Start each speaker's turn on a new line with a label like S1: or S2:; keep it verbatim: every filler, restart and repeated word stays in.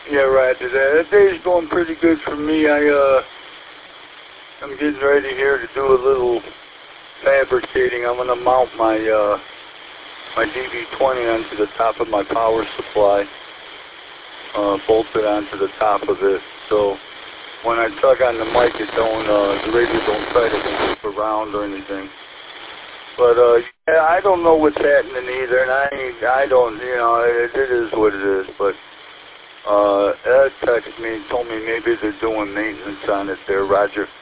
S1: Yeah, right. That day's going pretty good for me. I, uh, I'm getting ready here to do a little fabricating. I'm going to mount my, uh, my D V twenty onto the top of my power supply, uh, bolted onto the top of it. So when I tug on the mic, it don't, uh, the radio don't try to move around or anything. But, uh, yeah, I don't know what's happening either, and I, I don't, you know, it, it is what it is, but, uh, Ed texted me and told me maybe they're doing maintenance on it there, Roger.